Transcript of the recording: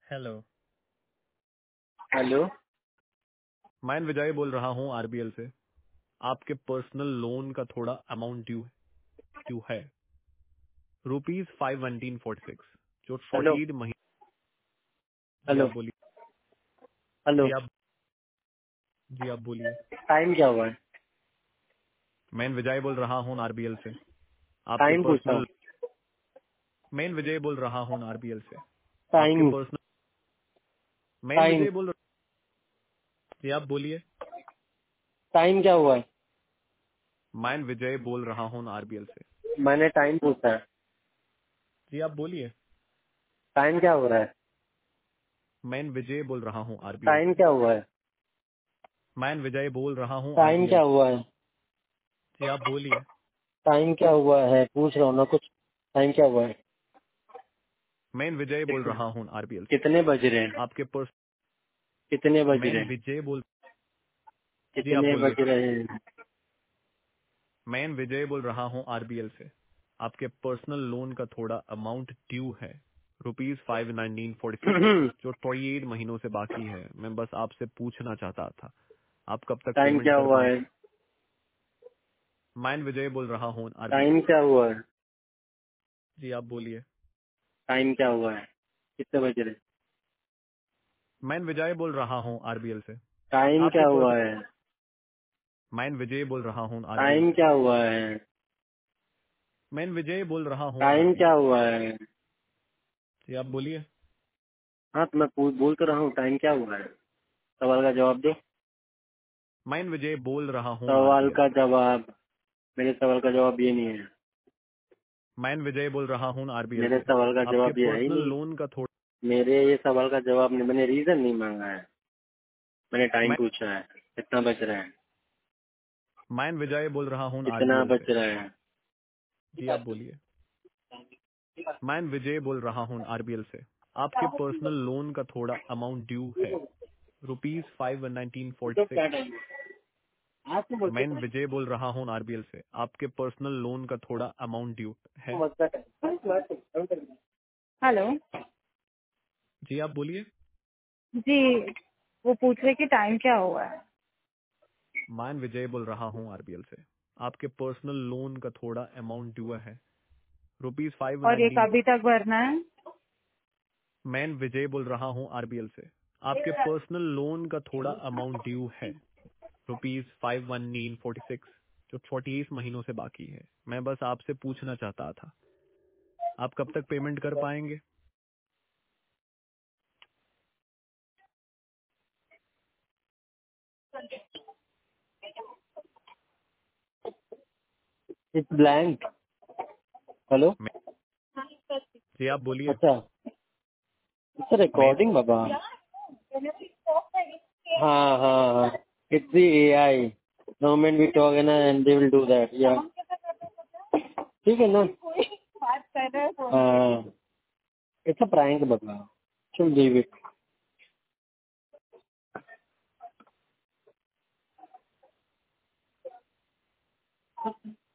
Hello. Hello. मैं विजय बोल रहा हूँ आरबीएल से। आपके पर्सनल लोन का थोड़ा अमाउंट ड्यू है ₹51946 जो हेलो। 48 महीने। जी हेलो। आप बोलिए। हेलो। जी आप जी आप बोलिए। टाइम क्या हुआ है? मैं विजय बोल रहा हूँ आरबीएल से। आपके टाइम पूछ रहा हूँ। पर्सनल मैं विजय बोल रहा हूँ आरबीएल से। आपके टाइम। पर्सनल मैं टाइम। विजय बोल। जी आप बोलिए। टाइम क्या हुआ है? मैं विजय बोल रहा हूँ आरबीएल से। मैंने टाइम पूछा है। जी आप बोलिए। टाइम क्या हो रहा है? मैं विजय बोल रहा हूँ आरबीएल टाइम से। क्या हुआ है? मैं विजय बोल रहा हूँ टाइम आरबीएल क्या से। हुआ है? जी आप बोलिए। टाइम क्या हुआ है पूछ रहा हूँ ना कुछ। टाइम क्या हुआ है? मैं विजय बोल कितने रहा हूँ आरबीएल से। कितने बज रहे हैं? आपके पर्स कितने बज मैं रहे हैं? विजय बोल। जी आप कितने बोलिए। बज रहे हैं? मैं विजय बोल रहा हूँ आरबीएल से। आपके पर्सनल लोन का थोड़ा अमाउंट ड्यू है ₹51946 जो 28 महीनों से बाकी है। मैं बस आपसे पूछना चाहता था आप कब तक टाइम पेमेंट क्या कर हुआ पाए। है? मैं विजय बोल रहा हूँ आरबीएल टाइम से। क्या हुआ है? जी आप बोलिए। टाइम क्या हुआ है? कितने बज रहे हैं? मैं विजय बोल रहा हूँ आरबीएल से। टाइम आपके क्या पर्स हुआ है? मैं विजय बोल रहा हूँ आरबीएल टाइम से। क्या हुआ है? मैं विजय बोल रहा हूँ टाइम क्या आरबीएल से। हुआ है? जी आप बोलिए। हाँ तो मैं बोल तो रहा हूँ टाइम क्या हुआ है। सवाल का जवाब दो। मैं विजय बोल रहा हूँ सवाल आरबीएल का से। जवाब। मेरे सवाल का जवाब ये नहीं है। मैं विजय बोल रहा हूँ आरबीएल मेरे से। सवाल का आपके जवाब ये है ही पर्सनल नहीं। लोन का थोड़ा मेरे ये सवाल का जवाब नहीं, मैंने रीजन नहीं मांगा है। मैंने टाइम मैं पूछा है। कितना बज रहा है? मैं विजय बोल रहा हूँ कितना आरबीएल से। बज रहा है? जी आप बोलिए। मैं विजय बोल रहा हूँ आरबीएल से। आपके पर्सनल लोन का थोड़ा अमाउंट ड्यू है ₹51946। मैं विजय बोल रहा हूँ आरबीएल से। आपके पर्सनल लोन का थोड़ा अमाउंट ड्यू है। हेलो जी आप बोलिए। जी। वो पूछ रहे कि टाइम क्या हुआ है। मैं विजय बोल रहा हूँ आरबीएल से। आपके पर्सनल लोन का थोड़ा अमाउंट ड्यू है और ये ₹519। कभी तक भरना है। मैं विजय बोल रहा हूँ आरबीएल से। आपके पर्सनल लोन का थोड़ा अमाउंट ड्यू है ₹51946 जो 28 महीनों से बाकी है। मैं बस आपसे पूछना चाहता था आप कब तक पेमेंट कर पाएंगे। It's blank. हेलो। जी आप बोलिए। अच्छा। इट्स मैं रिकॉर्डिंग बाबा। हाँ हाँ हाँ। It's the AI. Moment we talk and they will do that yeah. ठीक है ना। बात कर रहे हो। हाँ। It's a prank baba. Should leave it.